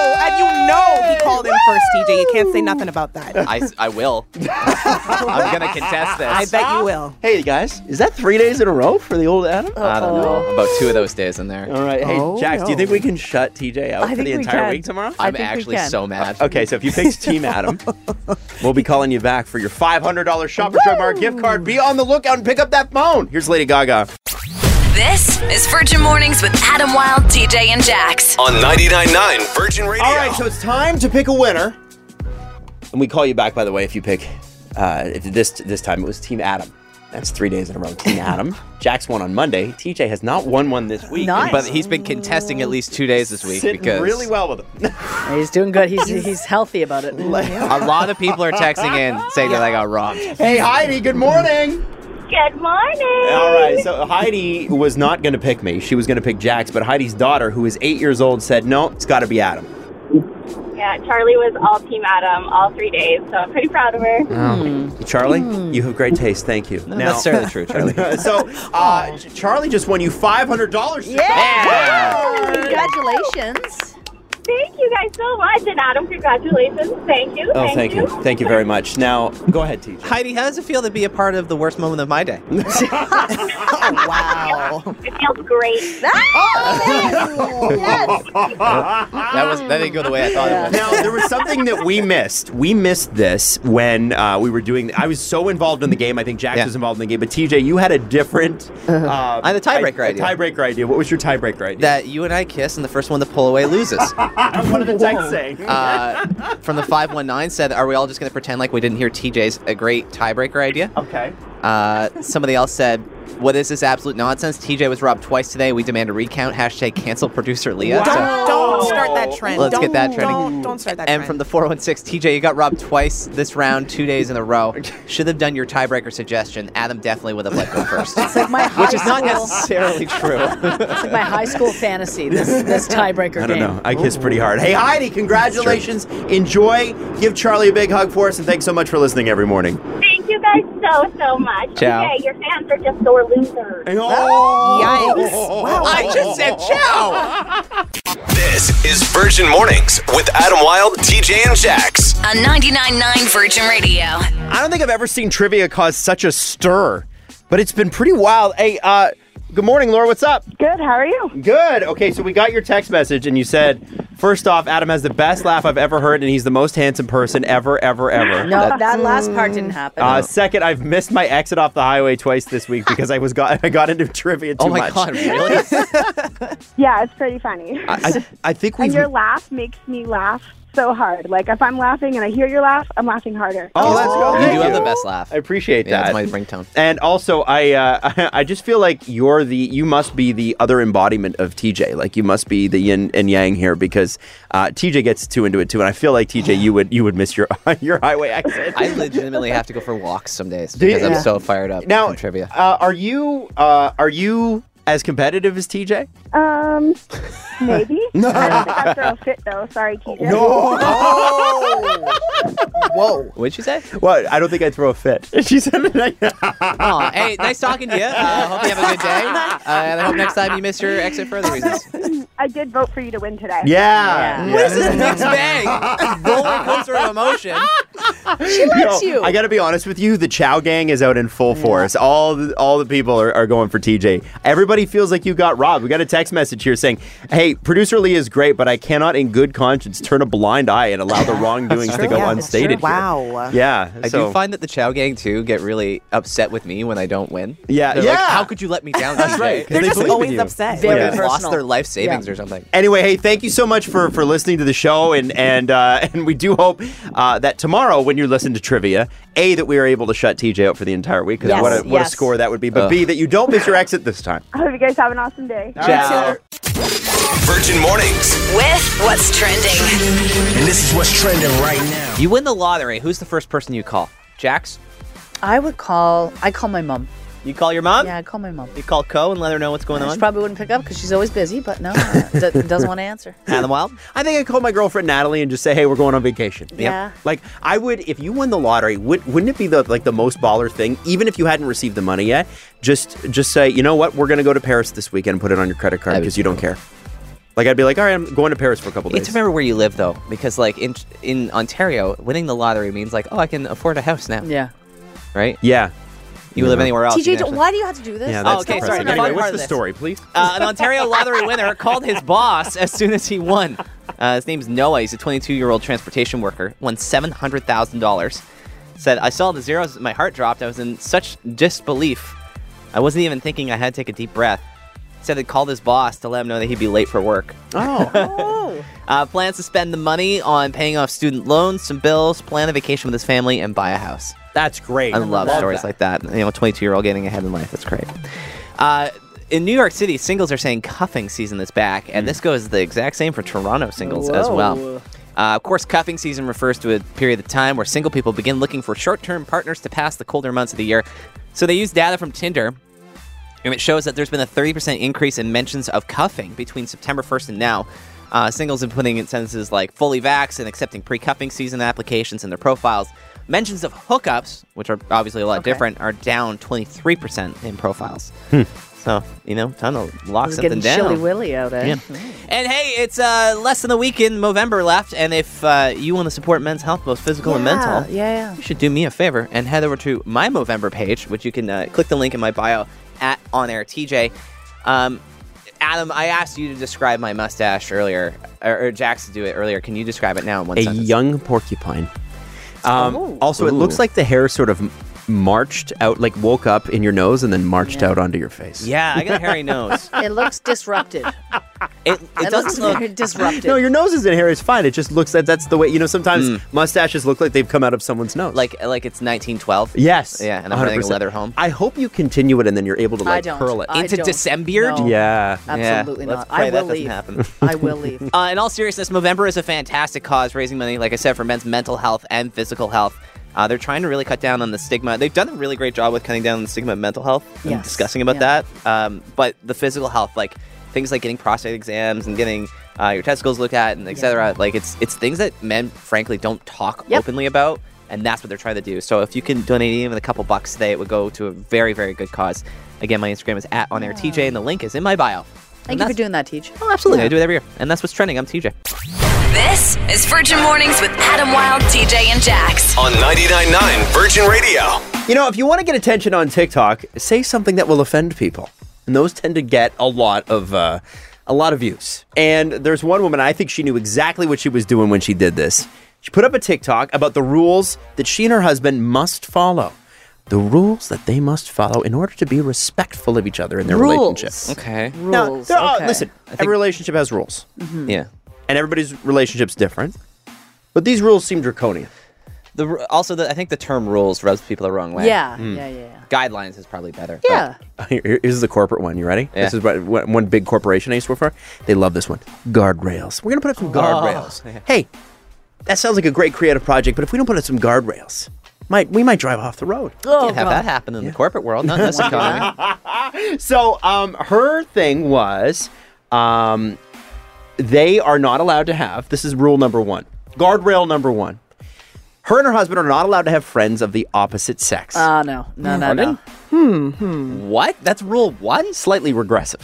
and you know he called in first, T J. You can't say nothing about that. I, I will. I'm going to contest this. I bet you will. Hey, guys, is that three days in a row for the old Adam? I don't know. About two of those days in there. All right. Hey, Oh, Jax, do you no. think we can shut T J out I for think the we entire can. week tomorrow? I I'm think we actually can. so mad. Okay, so if you picked Team Adam, we'll be calling you back for your five hundred dollars Shoppers Drug Mart gift card. Be on the lookout and pick up that phone. Here's Lady Gaga. This is Virgin Mornings with Adam Wilde, T J, and Jax. On ninety-nine point nine Virgin Radio. All right, so it's time to pick a winner. And we call you back, by the way, if you pick, uh, if this this time it was Team Adam. That's three days in a row. Team Adam. Jax won on Monday. T J has not won one this week. Nice. But he's been contesting at least two days this week Sitting because really well with him. He's doing good. He's he's healthy about it. a lot of people are texting in saying that I got robbed. Hey, Heidi, good morning. Good morning. All right, so Heidi was not going to pick me. She was going to pick Jax, but Heidi's daughter, who is eight years old, said, no, it's got to be Adam. Yeah, Charlie was all Team Adam all three days, so I'm pretty proud of her. Oh. Charlie, you have great taste. Thank you. Not necessarily true, Charlie. so, uh, Charlie just won you five hundred dollars. Yeah! Congratulations. Thank you guys so much, and Adam, congratulations. Thank you. Oh, thank you. Thank you very much. Now, go ahead, T J. Heidi, how does it feel to be a part of the worst moment of my day? Wow. It feels great. Yes. That was that didn't go the way I thought it would. Now, there was something that we missed. We missed this when uh, we were doing. I was so involved in the game. I think Jax Yeah. was involved in the game. But T J, you had a different. Uh, I had a tiebreaker I- idea. A tiebreaker idea. What was your tiebreaker idea? That you and I kiss, and the first one to pull away loses. What did the text say? Uh, from the five one nine said, are we all just going to pretend like we didn't hear T J's a great tiebreaker idea? Okay. Uh, somebody else said, what is this absolute nonsense? T J was robbed twice today. We demand a recount. Hashtag cancel producer Leah. Wow. So- Don't, don't start that trend. Let's don't, get that trending. Don't, don't start that and trend. from the four one six, T J, you got robbed twice this round, two days in a row. Should have done your tiebreaker suggestion. Adam definitely would have let go first. It's like my high Which is not school, necessarily true. It's like my high school fantasy. This this tiebreaker I don't game. know. I kissed pretty hard. Hey, Heidi, congratulations. Enjoy. Give Charlie a big hug for us, and thanks so much for listening every morning. Thank you guys so, so much. Ciao. Okay, your fans are just sore losers. Oh. Yikes. Wow. I just said ciao. This is Virgin Mornings with Adam Wilde, T J, and Jax. On ninety-nine point nine Virgin Radio. I don't think I've ever seen trivia cause such a stir, but it's been pretty wild. Hey, uh, good morning, Laura. What's up? Good, how are you? Good. Okay, so we got your text message, and you said, first off, Adam has the best laugh I've ever heard, and he's the most handsome person ever, ever, ever. No, that last part didn't happen. Uh, second, I've missed my exit off the highway twice this week because I was got I got into trivia too Oh my much. God, really? Yeah, it's pretty funny. I, I, I think And we've. your laugh makes me laugh so hard. Like, if I'm laughing and I hear your laugh, I'm laughing harder. Oh, let's go. You Thank do have the best laugh. I appreciate Yeah, that. that's my ringtone. And also, I uh, I just feel like you're the you must be the other embodiment of T J. Like you must be the yin and yang here because uh, T J gets too into it too, and I feel like T J, you would you would miss your your highway exit. I legitimately have to go for walks some days Do you? because I'm Yeah. so fired up Now, from trivia. uh, are you uh, are you as competitive as T J? Um, maybe. No. I don't think I throw a fit, though. Sorry, T J. Whoa. What'd you say? Well, I don't think I'd throw a fit. She said, Oh, hey, nice talking to you. Uh, hope you have a good day. Uh, and I hope next time you miss your exit for other reasons. I did vote for you to win today. yeah. Yeah. What is this mixed bag? Roller coaster of emotion. She likes you. I got to be honest with you. The Chow Gang is out in full force. All the, all the people are, are going for T J. Everybody feels like you got robbed. We got a text message here saying, "Hey, producer Lee is great, but I cannot, in good conscience, turn a blind eye and allow the wrongdoings to go Yeah, it's unstated." true. Wow. Here. Yeah. I so, do find that the Chow Gang, too, get really upset with me when I don't win. Yeah, They're yeah. like, how could you let me down, T J? That's right. 'cause They're they just believe in always you. upset. Very Yeah. They've lost personal. their life savings Yeah. or something. Anyway, hey, thank you so much for, for listening to the show, and and uh, and we do hope uh, that tomorrow, when you listen to trivia, A, that we are able to shut T J out for the entire week, because Yes, what a what a yes. score that would be. But Ugh. B, that you don't miss your exit this time. I hope you guys have an awesome day. Ciao. Virgin Mornings. With what's trending. And this is what's trending right now. You win the lottery. Who's the first person you call? Jax? I would call. I call my mom. You call your mom? Yeah, I call my mom. You call Co and let her know what's going She on? probably wouldn't pick up because she's always busy, but no, uh, d- doesn't want to answer. Adam Wild? I think I'd call my girlfriend Natalie and just say, hey, we're going on vacation. Yeah. Like, I would, if you won the lottery, would, wouldn't it be the like the most baller thing, even if you hadn't received the money yet, just just say, you know what, we're going to go to Paris this weekend and put it on your credit card That'd be because you don't cool. care. Like, I'd be like, all right, I'm going to Paris for a couple You have days. to remember where you live, though, because like in in Ontario, winning the lottery means like, oh, I can afford a house now, Yeah. right? Yeah. You live anywhere else. T you J, can don't- actually- why do you have to do this? Yeah, Oh, that's okay, depressing. sorry. The Anyway, fun what's part the of this. story, please? Uh, an Ontario lottery winner called his boss as soon as he won. Uh, his name's Noah. He's a twenty-two-year-old transportation worker. Won seven hundred thousand dollars. Said, I saw the zeros, my heart dropped. I was in such disbelief. I wasn't even thinking I had to take a deep breath. Said he'd called his boss to let him know that he'd be late for work. Oh. Oh. Uh, plans to spend the money on paying off student loans, some bills, plan a vacation with his family, and buy a house. That's great. I love stories like that. You know, a twenty-two-year-old getting ahead in life. That's great. Uh, in New York City, singles are saying cuffing season is back, and this goes the exact same for Toronto singles as well. Whoa. Uh, of course, cuffing season refers to a period of time where single people begin looking for short-term partners to pass the colder months of the year. So they use data from Tinder, and it shows that there's been a thirty percent increase in mentions of cuffing between September first and now. Uh, singles have been putting in sentences like fully vaxxed and accepting pre-cuffing season applications in their profiles. Mentions of hookups, which are obviously a lot Okay. different, are down twenty-three percent in profiles. Hmm. So, you know, time to lock It's something getting down. chilly willy out, eh? Yeah. And hey, it's uh, less than a week in Movember left, and if uh, you want to support men's health, both physical and mental, Yeah, yeah. you should do me a favor and head over to my Movember page, which you can uh, click the link in my bio at On Air T J. Um, Adam, I asked you to describe my mustache earlier, or, or Jax to do it earlier. Can you describe it now in one A sentence? young porcupine. Um, Oh. Also, it looks Ooh. like the hair sort of marched out, like woke up in your nose and then marched Yeah. out onto your face. Yeah, I got a hairy nose. It looks disrupted. It, It, it looks doesn't look... very disrupted. No, your nose isn't hair. It's fine. It just looks that that's the way. You know, sometimes mustaches look like they've come out of someone's nose. Like like it's nineteen twelve. yes, Yeah, and I'm one hundred running a percent. leather home. I hope you continue it and then you're able to I like don't. curl it. I Into don't. December? No. Yeah. Absolutely Yeah, not. let's pray I that will doesn't leave. happen. I will leave. Uh, in all seriousness, Movember is a fantastic cause, raising money, like I said, for men's mental health and physical health. Uh, they're trying to really cut down on the stigma. They've done a really great job with cutting down on the stigma of mental health and Yes. discussing about Yeah. that. Um, but the physical health, like things like getting prostate exams and getting uh, your testicles looked at and et cetera, like it's it's things that men, frankly, don't talk Yep. openly about. And that's what they're trying to do. So if you can donate even a couple bucks today, it would go to a very, very good cause. Again, my Instagram is at OnAirTJ, and the link is in my bio. Thank you for doing that, Teach. Oh, absolutely. I do it every year. And that's what's trending. I'm T J. This is Virgin Mornings with Adam Wilde, T J, and Jax. On ninety-nine point nine Virgin Radio. You know, if you want to get attention on TikTok, say something that will offend people, and those tend to get a lot of uh, a lot of views. And there's one woman, I think she knew exactly what she was doing when she did this. She put up a TikTok about the rules that she and her husband must follow. The rules that they must follow in order to be respectful of each other in their Rules. relationship. Okay. Now, Rules. there are, okay. listen, every relationship has rules, Yeah. and everybody's relationship's different. But these rules seem draconian. The r- also, the, I think the term rules rubs people the wrong way. Yeah, yeah, yeah, yeah. Guidelines is probably better. Yeah. Here- here- Here's the corporate one. You ready? Yeah. This is what, what- one big corporation I used to work for. They love this one. Guardrails. We're going to put up some guardrails. yeah. Hey, that sounds like a great creative project, but if we don't put up some guardrails, might we might drive off the road. Oh, Can't have God. that happen in the corporate world, not in this economy. So um, her thing was um, they are not allowed to have, this is rule number one, guardrail number one. Her and her husband are not allowed to have friends of the opposite sex. Oh, no. No, no, no. What? That's rule one? Slightly regressive.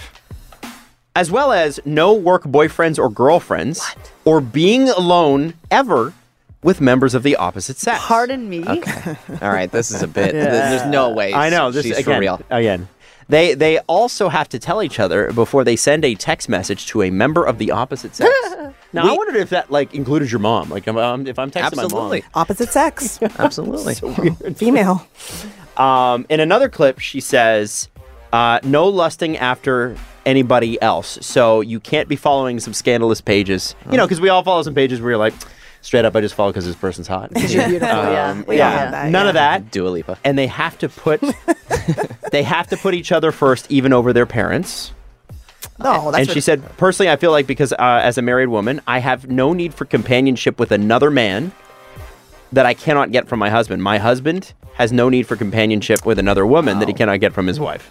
As well as no work boyfriends or girlfriends or being alone ever with members of the opposite sex. Pardon me? Okay. All right, this is a bit. th- There's no way I know this she's again, for real. Again, they they also have to tell each other before they send a text message to a member of the opposite sex. Now, I We- wondered if that like included your mom. Like, um, um, if I'm texting Absolutely. my Opposite sex. Absolutely. Female. mom. Um, in another clip, she says, uh, "No lusting after anybody else. So you can't be following some scandalous pages. You know, because we all follow some pages where you're like, straight up, I just follow because this person's hot. You're beautiful, yeah. Um, We yeah, all have that, none yeah. of that. Dua Lipa. And they have to put they have to put each other first, even over their parents. No, that's And she said, personally, I feel like because uh, as a married woman, I have no need for companionship with another man that I cannot get from my husband. My husband has no need for companionship with another woman that he cannot get from his wife.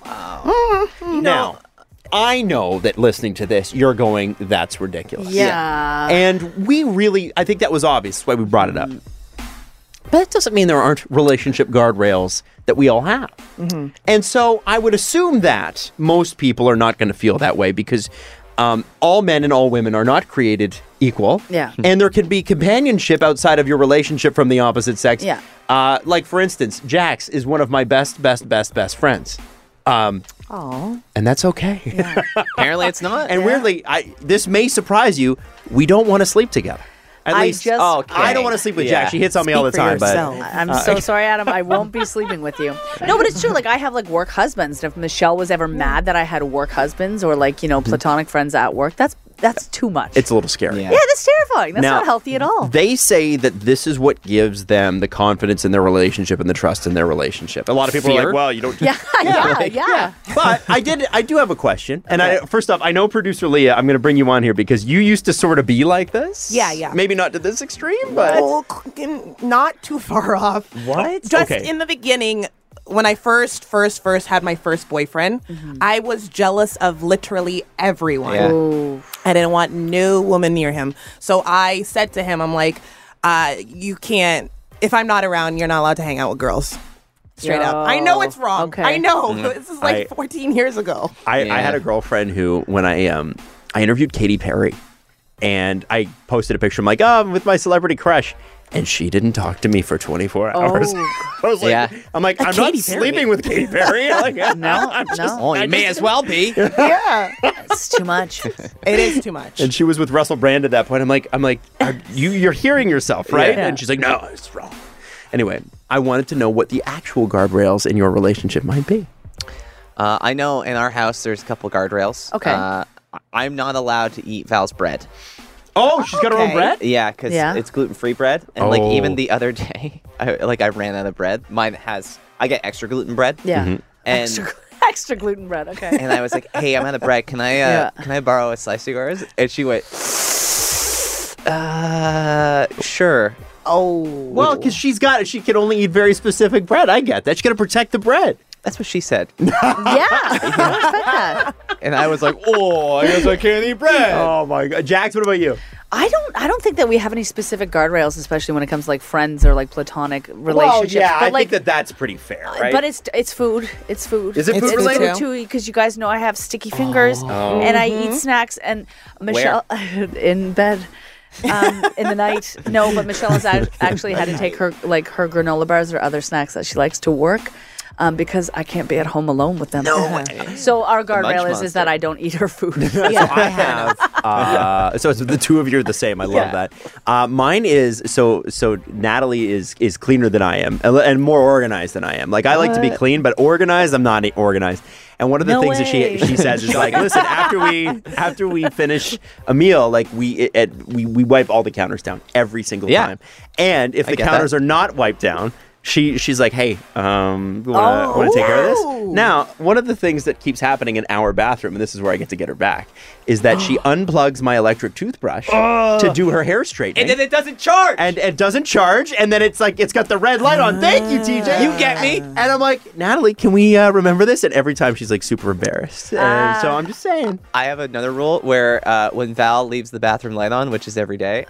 Now, I know that listening to this, you're going, that's ridiculous. Yeah. And we really, I think that was obvious. That's why we brought it up. But it doesn't mean there aren't relationship guardrails that we all have. And so I would assume that most people are not going to feel that way because Um, all men and all women are not created equal. Yeah. And there can be companionship outside of your relationship from the opposite sex. Yeah. Uh, like, for instance, Jax is one of my best, best, best, best friends. Um, Oh. and that's okay. Apparently, it's not. And weirdly, I this may surprise you, we don't want to sleep together. At I least just- Okay. I don't want to sleep with Yeah. Jack. She hits on me all the Speak for time, but yourself. I'm so sorry, Adam. I won't be sleeping with you. No, but it's true. Like, I have, like, work husbands. And if Michelle was ever mad that I had work husbands or, like, you know, platonic friends at work, that's that's too much. it's a little scary. Yeah. yeah, that's terrifying. That's Now, not healthy at all. They say that this is what gives them the confidence in their relationship and the trust in their relationship. A lot of people are Fear? like, well, you don't do yeah, yeah, yeah. But I did. I do have a question. And I, first off, I know producer Leah, I'm going to bring you on here because you used to sort of be like this. Yeah, yeah. Maybe not to this extreme, but. Oh, c- not too far off. What? Just Okay. in the beginning, when I first, first, first had my first boyfriend, I was jealous of literally everyone. Yeah. I didn't want no woman near him. So I said to him, I'm like, uh, you can't, if I'm not around, you're not allowed to hang out with girls. Straight up. I know it's wrong. Okay. I know. This is like I- fourteen years ago. I, Yeah. I had a girlfriend who, when I um, I interviewed Katy Perry, and I posted a picture. I'm like, oh, I'm with my celebrity crush, and she didn't talk to me for twenty-four hours. Oh. I was like, Yeah. I'm like, I'm not Katy Perry. sleeping with Katy Perry. Like, No, I'm just- no. Oh, you may as well be. Yeah. It's too much. It is too much. And she was with Russell Brand at that point. I'm like, I'm like, are you you're hearing yourself, right? Yeah. And she's like, no, it's wrong. Anyway, I wanted to know what the actual guardrails in your relationship might be. Uh, I know in our house there's a couple guardrails. Okay. Uh, I'm not allowed to eat Val's bread. Oh, she's got her own Okay. bread? Yeah, because Yeah. it's gluten-free bread. And like Oh. even the other day, I, like I ran out of bread. Mine has, I get extra gluten bread. Yeah. Mm-hmm. And Extra, extra gluten bread. Okay. and I was like, hey, I'm out of bread. Can I uh, Yeah. can I borrow a slice of yours? And she went, uh, sure. Oh. Well, because she's got it. She can only eat very specific bread. I get that. She's got to protect the bread. That's what she said. yeah. I respect that. And I was like, oh, I guess I can't eat bread. Oh, my God. Jax, what about you? I don't. I don't think that we have any specific guardrails, especially when it comes to like friends or like platonic relationships. Well, yeah, but I like, think that that's pretty fair, right? But it's it's food. It's food. Is it It's food food related? too. Because you guys know I have sticky fingers and I eat snacks. And Michelle in bed um, in the night. No, but Michelle has ac- actually had to take her like her granola bars or other snacks that she likes to work. Um, because I can't be at home alone with them. No. So our guardrail is, is that monster. I don't eat her food. So I have. Uh, so it's the two of you are the same. I love Yeah. that. Uh, mine is so so. Natalie is is cleaner than I am and- and more organized than I am. Like I like to be clean, but organized, I'm not organized. And one of the No things way. that she she says is like, listen, after we after we finish a meal, like we it, it, we we wipe all the counters down every single Yeah. time. And if I the get counters that. are not wiped down. She she's like, hey, um, want to Oh, take care of this? wow. Now, one of the things that keeps happening in our bathroom, and this is where I get to get her back, is that she unplugs my electric toothbrush to do her hair straightening. And then it doesn't charge. and it doesn't charge, and then it's like it's got the red light on. Thank you, T J. You get me? And I'm like, Natalie, can we uh, remember this? And every time she's like super embarrassed. And so I'm just saying. I have another rule where uh, when Val leaves the bathroom light on, which is every day,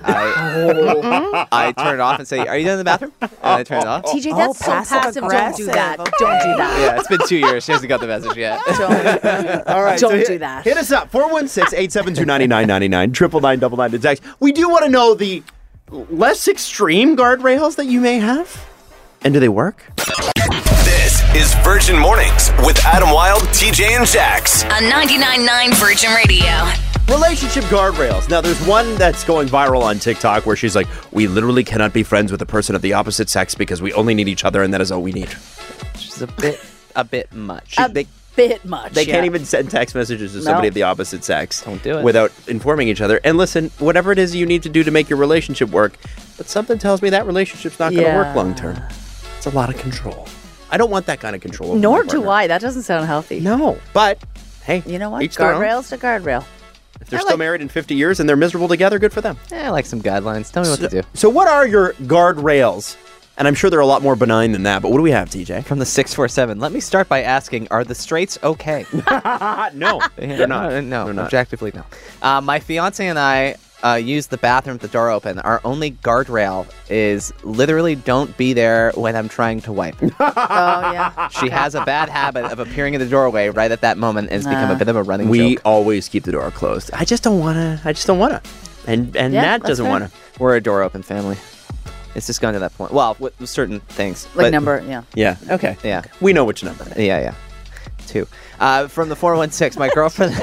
I I turn it off and say, "Are you done in the bathroom?" And I turn it off. T J, Oh, that's so passive passive. Don't do that. aggressive. Don't do that. Yeah, it's been two years. She hasn't got the message yet. Don't, All right, don't so hit, do that. Hit us up four one six, eight seven two, nine nine nine nine, triple nine double nine to text. We do want to know the less extreme guardrails that you may have, and do they work? This is Virgin Mornings with Adam Wilde, T J, and Jax. On ninety-nine point nine Virgin Radio. Relationship guardrails. Now, there's one that's going viral on TikTok where she's like, we literally cannot be friends with a person of the opposite sex because we only need each other and that is all we need. Which is a bit, a bit much. A They, bit much. they yeah. can't even send text messages to somebody No. of the opposite sex. Don't do it. Without informing each other. And listen, whatever it is you need to do to make your relationship work, but something tells me that relationship's not going to Yeah. work long term. It's a lot of control. I don't want that kind of control. over Nor my do partner. I. That doesn't sound healthy. No, but hey, You know what? each their own. Guardrails to guardrail. If they're still married in fifty years and they're miserable together, good for them. Eh, I like some guidelines. Tell me what to do. So what are your guardrails? And I'm sure they're a lot more benign than that, but what do we have, T J? From the six four seven, let me start by asking, are the straights okay? no, they're not. Uh, no, They're not. objectively no. Uh, my fiance and I uh, use the bathroom with the door open, our only guardrail is literally don't be there when I'm trying to wipe. Oh, yeah. She has a bad habit of appearing in the doorway right at that moment and it's become a bit of a running We joke. always keep the door closed. I just don't want to. I just don't want to. And and Yeah, Nat that's doesn't fair. want to. We're a door open family. It's just gone to that point. Well, with certain things. Like but- number, yeah. Yeah. Okay. Yeah. We know which number. Yeah, yeah. Two. Uh, from the four one six, my girlfriend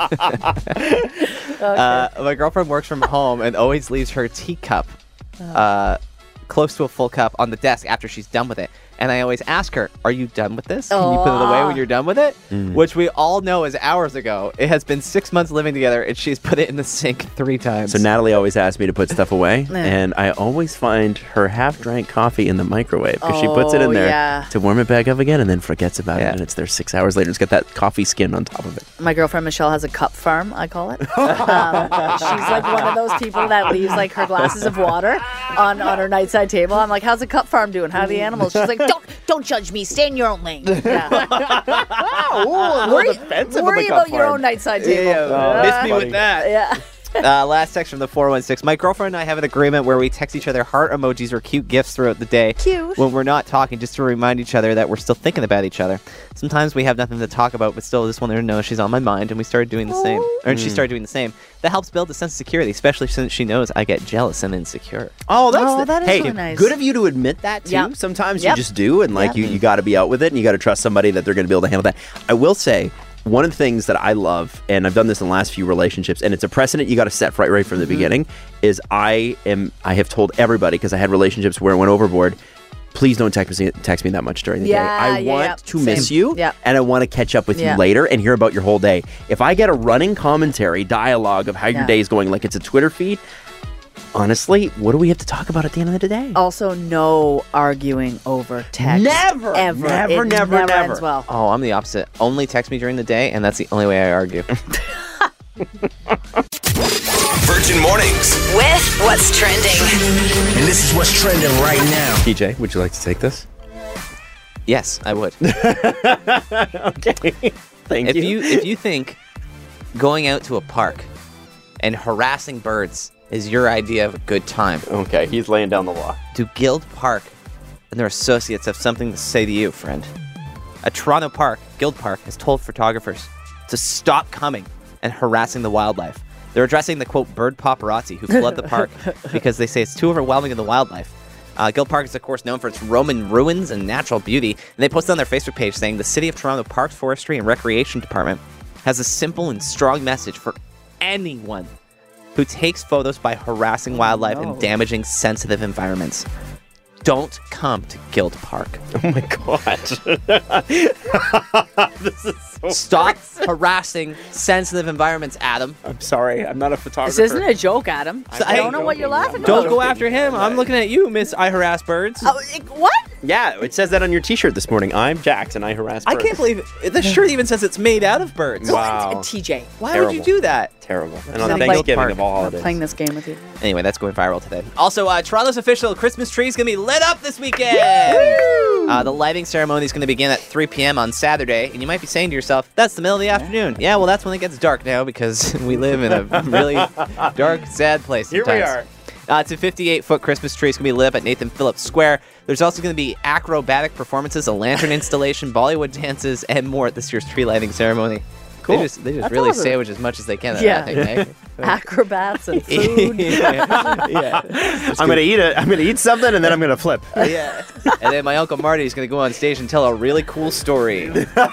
uh, my girlfriend works from home and always leaves her teacup uh, close to a full cup on the desk after she's done with it. And I always ask her, are you done with this? Can you put it away when you're done with it? Mm. Which we all know is hours ago. It has been six months living together and she's put it in the sink three times. So Natalie always asks me to put stuff away, Yeah. and I always find her half-drank coffee in the microwave because she puts it in Oh, there yeah. to warm it back up again, and then forgets about Yeah. it, and it's there six hours later. It's got that coffee skin on top of it. My girlfriend Michelle has a cup farm, I call it. Um, she's like one of those people that leaves like her glasses of water on, on her nightside table. I'm like, how's the cup farm doing? How are the animals? She's like, don't don't judge me. Stay in your own lane. Yeah. Oh, worry defensive worry of the cup about your farm. own nightside table. Yeah, Oh, miss that's me funny. with that. Yeah. Uh, last text from the four one six. My girlfriend and I have an agreement where we text each other heart emojis or cute gifts throughout the day. Cute. When we're not talking, just to remind each other that we're still thinking about each other. Sometimes we have nothing to talk about, but still just want her to know she's on my mind, and we started doing the same. Or she started doing the same. That helps build a sense of security, especially since she knows I get jealous and insecure. Oh, that's Oh, the- that is hey, really nice. good of you to admit that too. Yep. Sometimes Yep. you just do, and like Yep. you, you got to be out with it, and you got to trust somebody that they're going to be able to handle that. I will say. One of the things that I love, and I've done this in the last few relationships, and it's a precedent you got to set right, right from the Mm-hmm. beginning, is I am I have told everybody, because I had relationships where I went overboard, please don't text me text me that much during the Yeah, day. I yeah, want yeah. to miss Same. you, Yeah. and I want to catch up with Yeah. you later and hear about your whole day. If I get a running commentary, dialogue of how your Yeah. day is going, like it's a Twitter feed, honestly, what do we have to talk about at the end of the day? Also, no arguing over text. Never. Ever. Never, It never, never never. ends well. Oh, I'm the opposite. Only text me during the day, and that's the only way I argue. Virgin Mornings. With what's trending. And this is what's trending right now. T J, would you like to take this? Yes, I would. Okay. Thank if you. you if you think going out to a park and harassing birds is your idea of a good time, Okay, he's laying down the law. do Guild Park and their associates have something to say to you, friend? A Toronto park, Guild Park, has told photographers to stop coming and harassing the wildlife. They're addressing the, quote, bird paparazzi who flood the park because they say it's too overwhelming in the wildlife. Uh, Guild Park is, of course, known for its Roman ruins and natural beauty, and they posted on their Facebook page saying the City of Toronto Parks, Forestry, and Recreation Department has a simple and strong message for anyone who takes photos by harassing wildlife and damaging sensitive environments. Don't come to Guild Park. Oh my god. This is so Stop harassing sensitive environments, Adam. I'm sorry. I'm not a This photographer. isn't a joke, Adam. I don't know what you're laughing Don't about. go after him. I'm looking at you, Miss I Harass Birds. Oh, it- what? Yeah, it says that on your T-shirt this morning. I'm Jax and I harass I birds. can't believe it. The shirt even says it's made out of birds. Wow. T J. Why would you do that? Terrible. And not on playing- Thanksgiving of all I'm holidays. playing this game with you. Anyway, that's going viral today. Also, uh, Toronto's official Christmas tree is going to be lit up this weekend. Uh, the lighting ceremony is going to begin at three p.m. on Saturday, and you might be saying to yourself, that's the middle of the afternoon. Yeah, well, that's when it gets dark now because we live in a really dark, sad place Here we sometimes. are. Uh, it's a fifty-eight foot Christmas tree. It's going to be lit up at Nathan Phillips Square. There's also going to be acrobatic performances, a lantern installation, Bollywood dances, and more at this year's tree lighting ceremony. Cool. They just, they just That's really awesome. sandwich as much as they can. out of Yeah. that thing, eh? Acrobats and food. yeah. yeah. I'm gonna eat it. I'm gonna eat something and then I'm gonna flip. Yeah. And then my Uncle Marty is going to go on stage and tell a really cool story.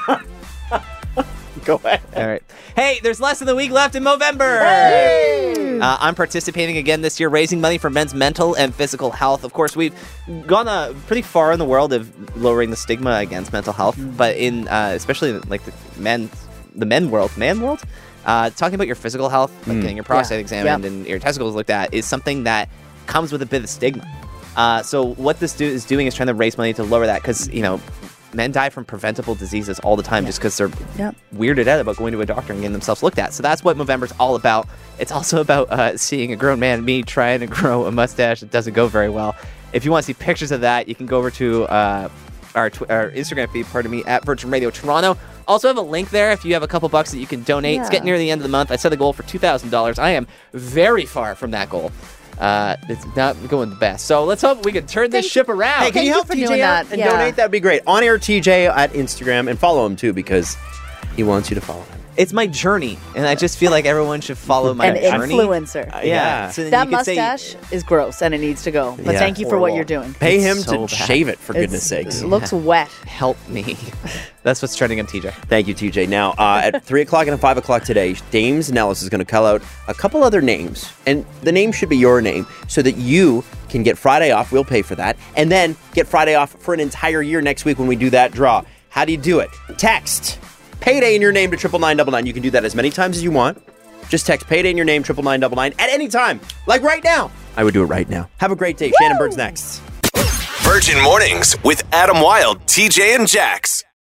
Go ahead. All right. Hey, there's less than a week left in Movember. Uh, I'm participating again this year, raising money for men's mental and physical health. Of course, we've gone uh, pretty far in the world of lowering the stigma against mental health, but in uh, especially like the men, the men world, man world, uh, talking about your physical health, like getting your prostate Yeah. examined Yep. and your testicles looked at, is something that comes with a bit of stigma. Uh, so what this do- is doing is trying to raise money to lower that because you know. Men die from preventable diseases all the time just because they're Yep. weirded out about going to a doctor and getting themselves looked at. So that's what Movember's all about. It's also about uh, seeing a grown man, me, trying to grow a mustache that doesn't go very well. If you want to see pictures of that, you can go over to uh, our, tw- our Instagram feed, pardon me, at Virgin Radio Toronto, Also have a link there if you have a couple bucks that you can donate. It's Yeah. getting near the end of the month. I set a goal for two thousand dollars. I am very far from that goal. Uh, it's not going the best. So let's hope we can turn this Thank- ship around. Hey, can Thank you you help for T J doing out that. and Yeah. donate? That'd be great. On air T J at Instagram, and follow him too because he wants you to follow him. It's my journey, and I just feel like everyone should follow my An journey. influencer. Uh, Yeah. yeah. So then That you could say- mustache is gross and it needs to go. But Yeah. thank you for what Horrible. you're doing. Pay It's him so to bad. shave it, for It's- goodness sakes. It looks wet. Help me. That's what's trending on T J. Thank you, T J. Now, uh, at three o'clock and at five o'clock today, Dames Nellis is going to call out a couple other names. And the name should be your name so that you can get Friday off. We'll pay for that. And then get Friday off for an entire year next week when we do that draw. How do you do it? Text payday in your name to triple nine double nine. You can do that as many times as you want. Just text payday in your name, triple nine double nine, at any time. Like right now. I would do it right now. Have a great day. Shannon Bird's next. Virgin Mornings with Adam Wilde, T J and Jax.